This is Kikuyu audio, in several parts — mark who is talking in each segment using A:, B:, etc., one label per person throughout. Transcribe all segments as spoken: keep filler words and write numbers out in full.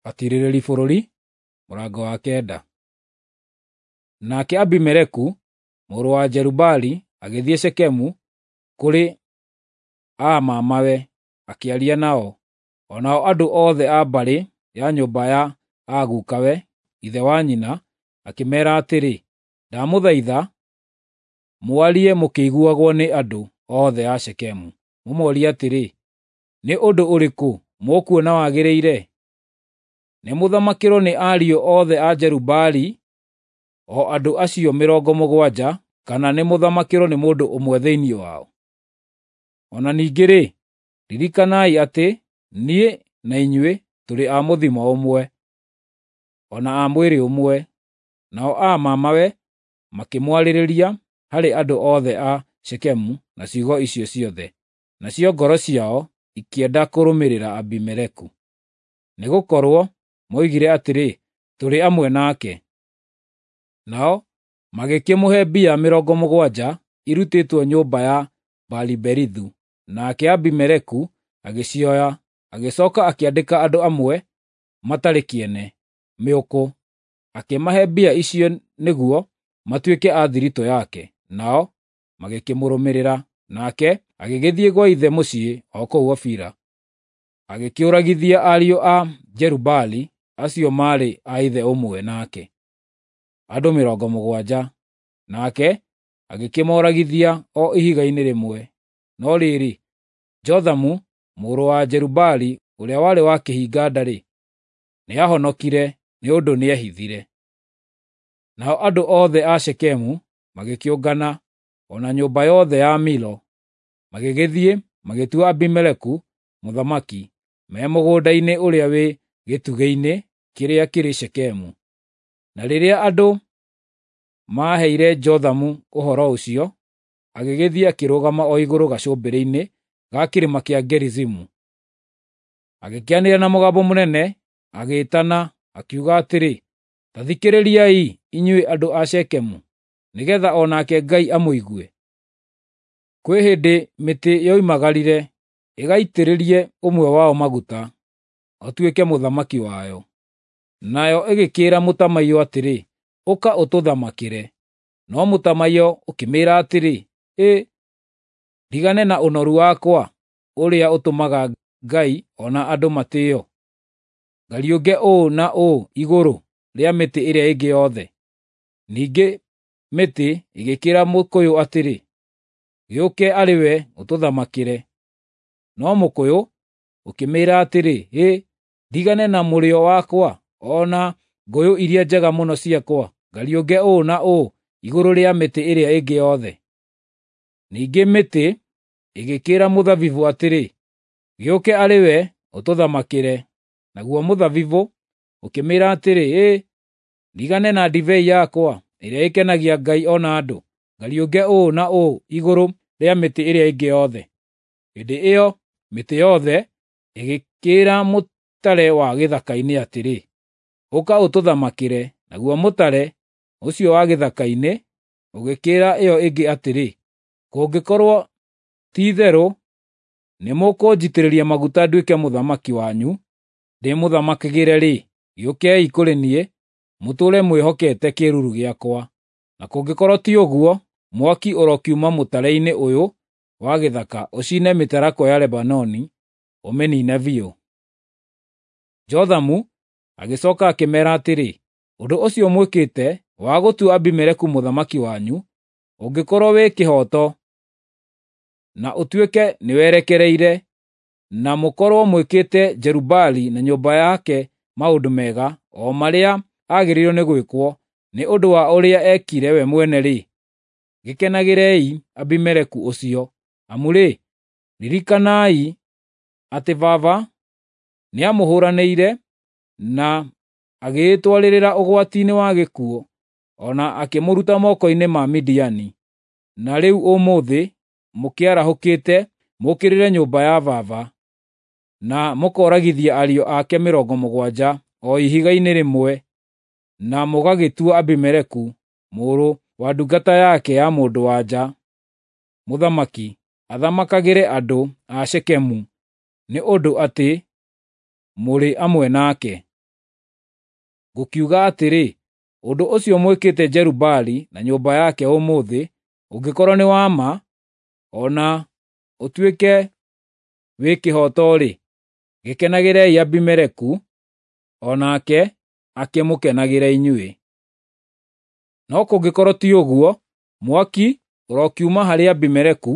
A: Atirĩrĩri bũrũri mũrango wa kenda. Nake Abimeleku mũrũ wa Jerubali agĩthiĩ Shekemu kũrĩ a mamawe akĩaria nao, o nao andũ othe a mbarĩ ya nyũmba ya a gukawe ithe wa nyina, akĩmeera atĩrĩ, ndamũthaitha mwarie mũkĩiguagwo nĩ andũ othe a Shekemu, mũmorie atĩrĩ, nĩ ũndũ ũrĩkũ mũkuona wagĩrĩire? Nĩ mũthamakĩrwo nĩ ariũ othe a Jerubali, o andũ acio mĩrongo mũgwanja, kana nĩ mũthamakĩrwo nĩ mũndũ ũmwe thĩinĩ wao? O na ningĩ-rĩ, ririkanai atĩ niĩ na inyuĩ tũrĩ a mũthima ũmwe, o na a mwĩrĩ ũmwe. Nao a mamawe makĩmwarĩrĩria harĩ andũ othe a Shekemu na ciugo icio ciothe, nacio ngoro ciao ikĩenda kũrũmĩrĩra Abimeleku, nĩgũkorwo moigire atĩrĩ, tũrĩ amwe nake. Nao magĩkĩmũhe mbia mĩrongo mũgwanja irutĩtwo nyũmba ya Baali-Berithu, nake Abimeleku agĩcioya, agĩcooka akĩandĩka andũ amwe matarĩ kĩene mĩũkũ, akĩmahe mbia icio nĩguo matuĩke a thiritũ yake, nao magĩkĩmũrũmĩrĩra, nake agĩgĩthiĩ gwa ithe mũciĩ o kũu Ofira. Agĩkĩũragithia ariũ a Jerubali acio maarĩ a ithe ũmwe nake, andũ mĩrongo mũgwanja, nake agĩkĩmoragithia o ihiga-inĩ rĩmwe. No rĩrĩ, Jothamu mũrũ wa Jerubali ũrĩa warĩ wa kĩhinga-nda-rĩ, nĩahonokire nĩ ũndũ nĩehithire. Nao andũ othe a Shekemu magĩkĩũngana, o na nyũmba yothe ya Milo, magĩgĩthiĩ magĩtua Abimeleku mũthamaki me mũgũnda-inĩ ũrĩa wĩ gĩtugĩ-inĩ kĩrĩa kĩrĩ Shekemu. Na rĩrĩa andũ maaheire Jothamu ũhoro ũcio, agĩgĩthiĩ akĩrũgama o igũrũ gacũmbĩrĩ-inĩ ga kĩrĩma kĩa Gerizimu. Agĩkĩanĩrĩra na mũgambo mũnene, agĩĩtana, akiuga atĩrĩ, ta thikĩrĩriai inyuĩ andũ a Shekemu, nĩgeetha o nake Ngai amũigue. Kwĩ hĩndĩ mĩtĩ yoimagarire ĩgaitĩrĩrie ũmwe wao maguta, atuĩke mũthamaki wayo. Nayo ĩgĩkĩĩra mũtamaiyũ atĩrĩ, ũka ũtũthamakĩre. No mũtamaiyũ ũkĩmĩĩra atĩrĩ, ĩ, ndigane na ũnoru wakwa ũrĩa ũtũmaga Ngai o na andũ matĩĩo, ngariũnge ũũ na ũũ igũrũ rĩa mĩtĩ ĩrĩa ĩngĩ yothe. Ningĩ mĩtĩ ĩgĩkĩĩra mũkũyũ atĩrĩ, gĩũke arĩ we ũtũthamakĩre. No mũkũyũ ũkĩmĩĩra atĩrĩ, ĩ, ndigane na mũrĩo wakwa o na ngũyũ iria njega mũno ciakwa, ngariũnge ũũ na ũũ igũrũ rĩa mĩtĩ ĩrĩa ĩngĩ yothe. Ningĩ mĩtĩ ĩgĩkĩĩra mũthabibũ atĩrĩ, gĩũke arĩ we ũtũthamakĩre. Naguo mũthabibũ ũkĩmĩĩra atĩrĩ, ĩ, ndigane na ndibei yakwa ĩrĩa ĩkenagia Ngai o na andũ, ngariũnge ũũ na ũũ igũrũ rĩa mĩtĩ ĩrĩa ĩngĩ yothe. Hĩndĩ ĩyo mĩtĩ yothe ĩgĩkĩĩra mũtare wa gĩthaka-inĩ atĩrĩ, ũka ũtũthamakĩre. Naguo mũtare ũcio wa gĩthaka-inĩ ũgĩkĩĩra ĩyo ĩngĩ atĩrĩ, kũngĩkorwo ti-itherũ nĩ mũkũnjitĩrĩria maguta nduĩke mũthamaki wanyu, ndĩmũthamakagĩre-rĩ, gĩũkei kũrĩ niĩ, mũtũũre mwĩhokete kĩĩruru gĩakwa. Na kũngĩkorwo ti ũguo, mwaki ũrokiuma mũtare-inĩ ũyũ wa gĩthaka ũcine mĩtarakwa ya Lebanoni, ũmĩniine biũ. Jothamu agĩcooka akĩmeera atĩrĩ, ũndũ ũcio mwĩkĩte wa gũtua Abimeleku mũthamaki wanyu, ũngĩkorwo wĩ kĩhooto, na ũtuĩke nĩwerekereire, na mũkorwo mwĩkĩte Jerubali na nyũmba yake maũndũ mega, o marĩa agĩrĩirwo nĩ gwĩkwo nĩ ũndũ wa ũrĩa ekire we mwene-rĩ, gĩkenagĩrei Abimeleku ũcio, amu-rĩ, ririkanai atĩ baba nĩamũhũũranĩire na agĩĩtwarĩrĩra ũgwati-inĩ wa gĩkuũ, o na akĩmũruta moko-inĩ ma Midiani. Na rĩu ũmũthĩ mũkĩarahũkĩte mũkĩrĩre nyũmba ya baba, na mũkoragithia ariũ ake mĩrongo mũgwanja o ihiga-inĩ rĩmwe, na mũgagĩtua Abimeleku mũrũ wa ndungata yake ya mũndũ-wa-nja mũthamaki athamakagĩre andũ a Shekemu, nĩ ũndũ atĩ mũrĩ amwe nake. ngũkiuga atĩrĩ, ũndũ ũcio mwĩkĩte Jerubaali na nyũmba yake ũmũthĩ, ũngĩkorwo nĩ wa ma, ona ũtuĩke wĩ kĩhooto-rĩ, gĩkenagĩrei Abimeleku, onake akĩmũkenagĩra inyuĩ. No kũngĩkorwo ti ũguo, mwaki ũrokiuma harĩ Abimeleku,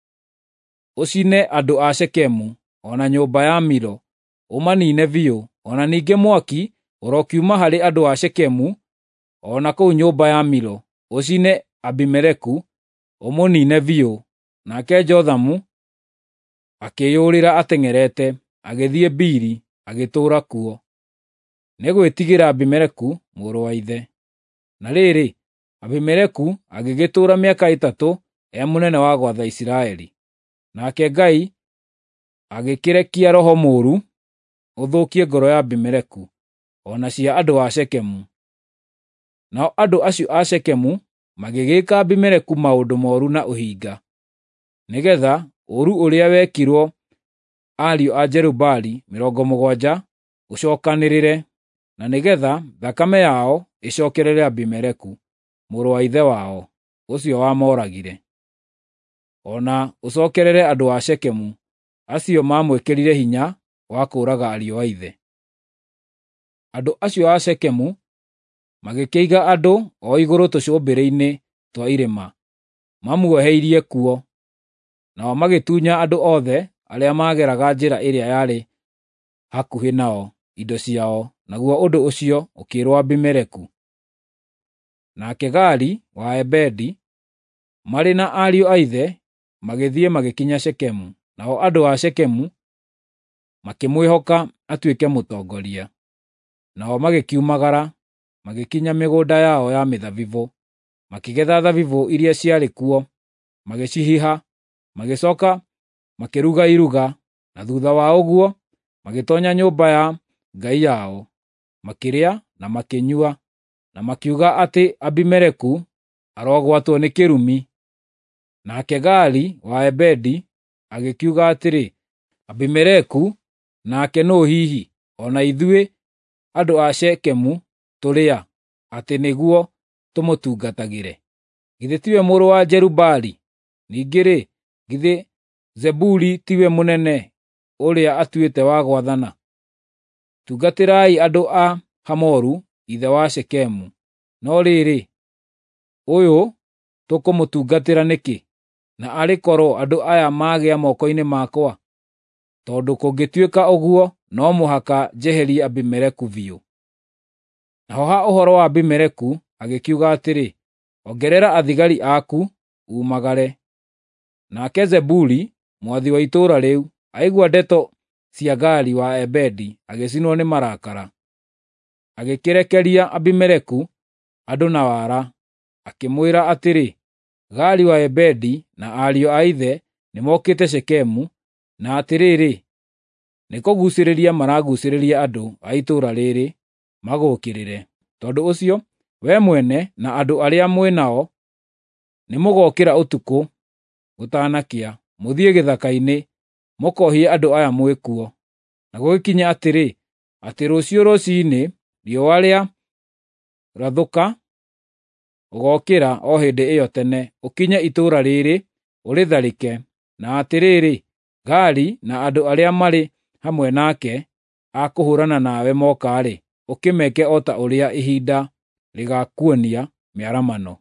A: ũcine andũ a Shekemu, ona nyũmba ya Milo, ũmaniine biũ, ona ningĩ mwaki ũrokiuma harĩ andũ a Shekemu, ona kũu nyũmba ya Milo, ũcine Abimeleku, ũmũniine biũ. Nake Jothamu akĩyũrĩra ateng'erete, agĩthiĩ Bili, agĩtũũra kuo, nĩ gwĩtigĩra Abimeleku mũrũ wa ithe. Na rĩrĩ, Abimeleku agĩgĩtũũra mĩaka ĩtatũ e mũnene wa gwatha Isiraeli. Nake Ngai agĩkĩrekia roho mũũru ũthũkie ngoro ya Abimeleku, ona cia andũ a Shekemu. Nao andũ acio a Shekemu magĩgĩka Abimeleku maũndũ mooru na ũhinga, nĩgetha ũũru ũrĩa wekirwo ariũ a Jerubaali mĩrongo mũgwanja ũcookanĩrĩre, na nĩgetha thakame yao ĩcookerere Abimeleku, mũrũ wa ithe wao, ũcio wamoragire, ona ũcookerere andũ a Shekemu, acio mamwĩkĩrire hinya wa kũũraga ariũ a ithe. Andũ acio a Shekemu magĩkĩiga andũ o igũrũ tũcũmbĩrĩ-inĩ twa irĩma, mamuoheirie kuo, nao magĩtunya andũ othe arĩa maageraga njĩra ĩrĩa yarĩ hakuhĩ nao indo ciao, naguo ũndũ ũcio ũkĩĩrwo Abimeleku. Nake Gaali wa Ebedi, marĩ na ariũ a ithe, magĩthiĩ magĩkinya Shekemu, nao andũ a Shekemu makĩmwĩhoka atuĩke mũtongoria. Nao magĩkiumagara, magĩkinya mĩgũnda yao ya mĩthabibũ, makĩgetha thabibũ iria ciarĩ kuo, magĩcihiha, magĩcooka makĩruga iruga, na thuutha wa ũguo magĩtoonya nyũmba ya ngai yao, makĩrĩa na makĩnyua, na makiuga atĩ Abimeleku arogwatwo nĩ kĩrumi. Nake Gaali wa Ebedi agĩkiuga atĩrĩ, Abimeleku nake nũũ hihi, ona ithuĩ andũ a Shekemu tũrĩ a, atĩ nĩguo tũmũtungatagĩre? Githĩ tiwe mũrũ wa Jerubaali? Ningĩ-rĩ, githĩ Zebuli tiwe mũnene ũrĩa atuĩte wa gwathana? Tungatĩrai andũ a Hamoru, ithe wa Shekemu. No rĩrĩ, ũyũ tũkũmũtungatĩra nĩkĩ, na arĩ korwo andũ aya magĩa moko-inĩ makwa? Tondũ kũngĩtuĩka ũguo, no mũhaka njeherie Abimeleku biũ. Naho ha ũhoro wa Abimeleku agĩkiuga atĩrĩ, ongerera athigari aku umagare. Nake Zebuli, mwathi wa itũũra rĩu, aigua ndeto cia Gaali wa Ebedi, agĩcinwo nĩ marakara. Agĩkĩrekeria Abimeleku andũ na wara, akĩmwĩra atĩrĩ, Gaali wa Ebedi na ariũ a ithe nĩmokĩte Shekemu, na atĩrĩrĩ, nĩkũguucĩrĩria maraguucĩrĩria andũ a itũũra rĩrĩ magũũkĩrĩre. Tondũ ũcio, we mwene na andũ arĩa mwĩ nao nĩmũgokĩra ũtukũ gũtanakĩa, mũthiĩ gĩthaka-inĩ, mũkoohie andũ aya mwĩ kuo. Na gũgĩkinya atĩrĩ, atĩ rũciũ rũciinĩ riũa rĩa rathũka, ũgookĩra o hĩndĩ ĩyo tene, ũkinye itũũra rĩrĩ ũrĩtharĩke, na atĩrĩrĩ, Gaali na andũ arĩa marĩ hamwe nake a kũhũũrana nawe moka-rĩ, ũkĩmeke o ta ũrĩa ihinda rĩgakuonia mĩaramano.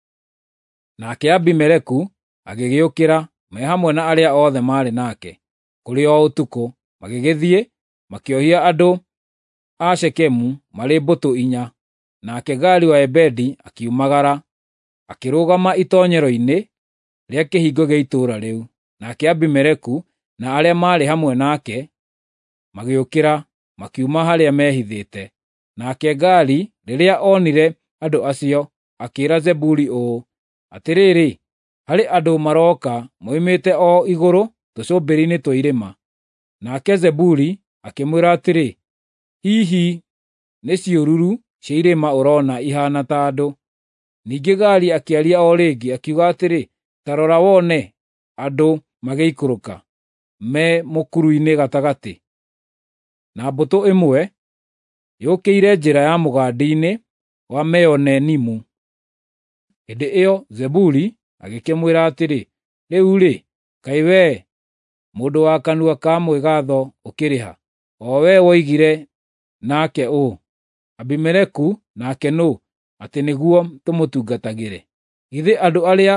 A: Nake Abimeleku agĩgĩũkĩra, me hamwe na arĩa othe maarĩ nake, kũrĩ o ũtukũ, magĩgĩthiĩ makĩohia andũ a Shekemu marĩ mbũtũ inya. Nake Gaali wa Ebedi akiumagara, akĩrũgama itoonyero-inĩ rĩa kĩhingo gĩa itũũra rĩu. Nake Abimeleku na arĩa maarĩ hamwe nake magĩũkĩra, makiuma harĩa mehithĩte. Nake Gaali rĩrĩa onire andũ acio, akĩĩra Zebuli ũũ, atĩrĩrĩ, harĩ andũ maroka moimĩte o igũrũ tũcũmbĩrĩ-inĩ twa irĩma. Nake Zebuli akĩmwĩra atĩrĩ, hihi nĩ ciũruru cia irĩma ũrona ihaana ta andũ? Ningĩ Gaali akĩaria o rĩngĩ, akiuga atĩrĩ, ta rora wone andũ magĩikũrũka me mũkuru-inĩ gatagatĩ. Na mbũtũ ĩmwe yũkĩire njĩra ya mũgandi-inĩ wa Meonenimu. Hĩndĩ ĩyo Zebuli agĩkĩmwĩra atĩrĩ, rĩu-rĩ, kaĩ wee mũndũ wa kanua ka mwĩgaatho ũkĩrĩ ha? O wee woigire nake ũ? Abimeleku nake nũ, atĩ nĩguo tũmũtungatagĩre? Githĩ andũ arĩa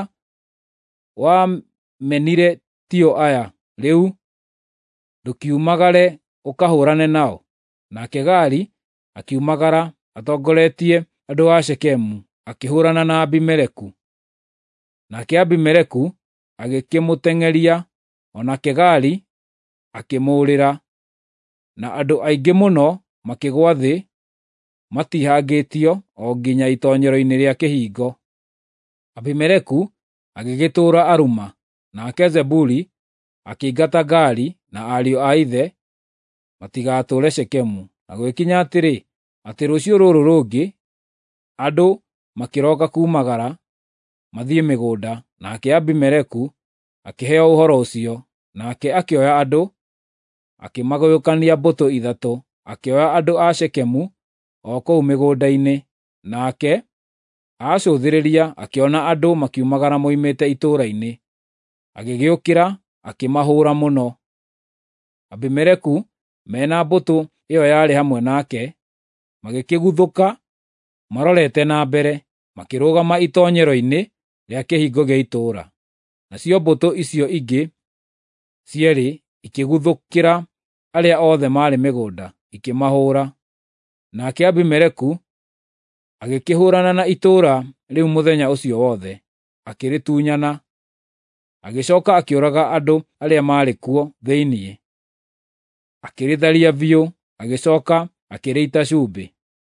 A: wamenire tio aya? Rĩu ndũkiumagare ũkahũũrane nao. Nake Gaali akiumagara atongoretie andũ a Shekemu, akĩhũũrana na Abimeleku. Nake Abimeleku agĩkĩmũteng'eria, o nake Gaali akĩmũũrĩra, na andũ aingĩ mũno makĩgũa thĩ matihangĩtio o nginya itoonyero-inĩ rĩa kĩhingo. Abimeleku agĩgĩtũũra Aruma, nake Zebuli akĩingata Gaali na ariũ a ithe matigatũũre Shekemu. Na gwĩkinya atĩrĩ, atĩ rũciũ rũrũ rũngĩ andũ makĩroka kuumagara mathiĩ mĩgũnda, nake Abimeleku akĩheo ũhoro ũcio, nake akĩoya andũ, akĩmagũyũkania mbũtũ ithatũ, akĩoya andũ a Shekemu o kũu mĩgũnda-inĩ, nake acũthĩrĩria akĩona andũ makiumagara moimĩte itũũra-inĩ, agĩgĩũkĩra akĩmahũũra mũno. Abimeleku mena mbũtũ ĩyo yarĩ hamwe nake magĩkĩguthũka marorete na mbere, makĩrũgama itoonyero-inĩ rĩa kĩhingo gĩa itũũra. Nacio mbũtũ icio ingĩ cierĩ ikĩguthũkĩra arĩa othe maarĩ mĩgũnda, ikĩmahũũra. Nake Abimeleku agĩkĩhũũrana na itũũra rĩu mũthenya ũcio wothe, akĩrĩtunyana, agĩcooka akĩũraga andũ arĩa maarĩ kuo thĩinĩ, akĩrĩtharia biũ, agĩcooka akĩrĩita cumbĩ.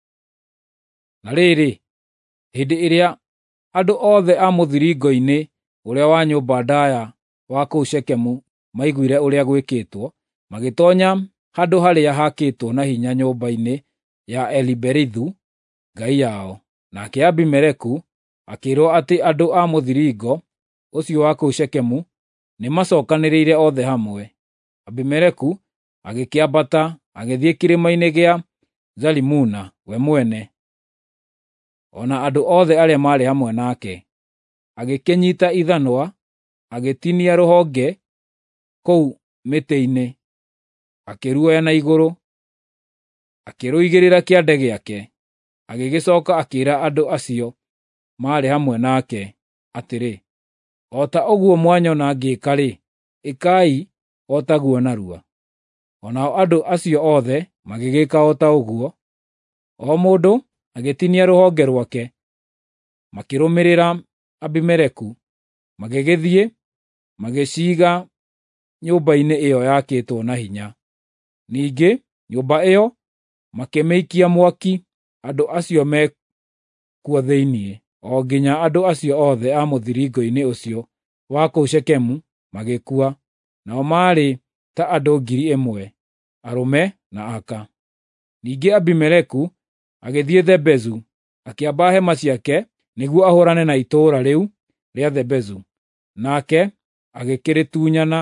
A: Na rĩrĩ, hĩndĩ ĩrĩa andũ othe a mũthiringo-inĩ ũrĩa wa nyũmba ndaaya wa kũu Shekemu maiguire ũrĩa gwĩkĩtwo, magĩtoonya handũ harĩa haakĩtwo na hinya nyũmba-inĩ ya Eliberithu, ngai yao. Nake Abimeleku akĩĩrwo atĩ andũ a mũthiringo ũcio wa kũu Shekemu nĩmacookanĩrĩire othe hamwe. Abimeleku agĩkĩambata agĩthiĩ kĩrĩma-inĩ gĩa Zalimuna we mwene, o na andũ othe arĩa maarĩ hamwe nake. Agĩkĩnyiita ithanwa, agĩtinia rũhonge kũu mĩtĩ-inĩ, akĩruoya na igũrũ, akĩrũigĩrĩra kĩande gĩake. Agĩgĩcooka akĩĩra andũ acio maarĩ hamwe nake atĩrĩ, o ta ũguo mwanyona ngĩĩka-rĩ, ĩkai o taguo narua. O nao andũ acio othe magĩgĩka o ta ũguo, o mũndũ agĩtinia rũhonge rwake, makĩrũmĩrĩra Abimeleku, magĩgĩthiĩ magĩciiga nyũmba-inĩ ĩyo yaakĩtwo na hinya. Ningĩ nyũmba ĩyo makĩmĩikia mwaki, andũ acio mekuo thĩinĩ, o nginya andũ acio othe a mũthiringo-inĩ ũcio wa kũu Shekemu magĩkua, nao maarĩ ta andũ ngiri ĩmwe, arũme na aka. Ningĩ Abimeleku agĩthiĩ Thebezu, akĩamba hema ciake nĩguo ahũũrane na itũũra rĩu rĩa Thebezu, nake agĩkĩrĩtunyana.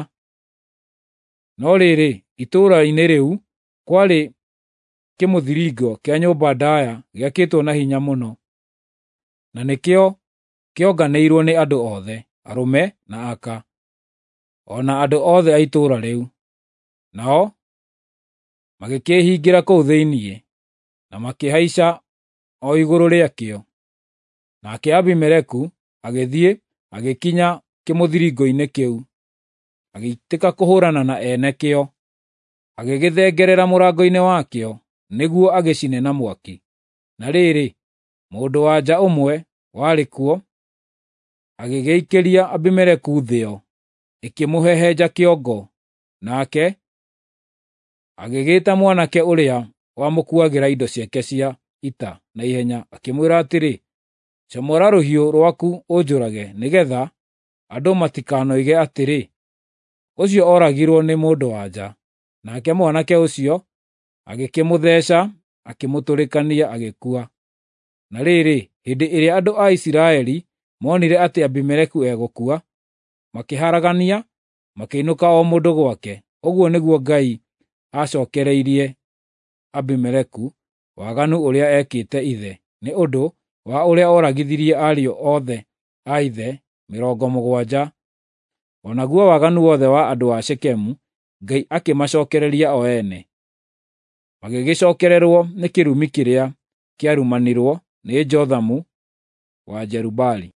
A: No rĩrĩ, itũũra-inĩ rĩu kwarĩ kĩmũthiringo kĩa nyũmba ndaaya gĩakĩtwo na hinya mũno, na nĩkĩo kĩonganĩirwo nĩ andũ othe, arũme na aka, o na andũ othe a itũũra rĩu. Nao magĩkĩĩhingĩra kũu thĩinĩ, na makĩhaica o igũrũ rĩakĩo. Nake Abimeleku agĩthiĩ agĩkinya kĩmũthiringo-inĩ kĩu, agĩitĩka kũhũũrana na ene kĩo, agĩgĩthengerera mũrango-inĩ wakĩo nĩguo agĩcine na mwaki. Na rĩrĩ, mũndũ-wa-nja ũmwe warĩ kuo, agĩgĩikĩria Abimeleku thĩo, ĩkĩmũhehenja kĩongo, nake agĩgĩĩta mwanake ũrĩa wamũkuagĩra indo ciake cia ita na ihenya, akĩmwĩra atĩrĩ, comora rũhiũ rwaku ũnjũrage, nĩgeetha andũ matikanoige atĩrĩ, ũcio oragirwo nĩ mũndũ-wa-nja. Nake mwanake ũcio agĩkĩmũtheeca, akĩmũtũrĩkania, agĩkua. Na rĩrĩ, hĩndĩ ĩrĩa andũ a Isiraeli monire atĩ Abimeleku egũkua, makĩharagania, makĩinũka o mũndũ gwake. Ũguo nĩguo Ngai aacookereirie Abimeleku, waganu ũrĩa ekĩte ithe, nĩ ũndũ wa ũrĩa oragithirie ariũ othe a ithe mĩrongo mũgwanja. O naguo waganu wothe wa andũ a Shekemu, Ngai akĩmacokereria o ene. Magĩgĩcokererwo nĩ kĩrumi kĩrĩa kĩarumanirwo nĩ Jothamu wa Jerubaali.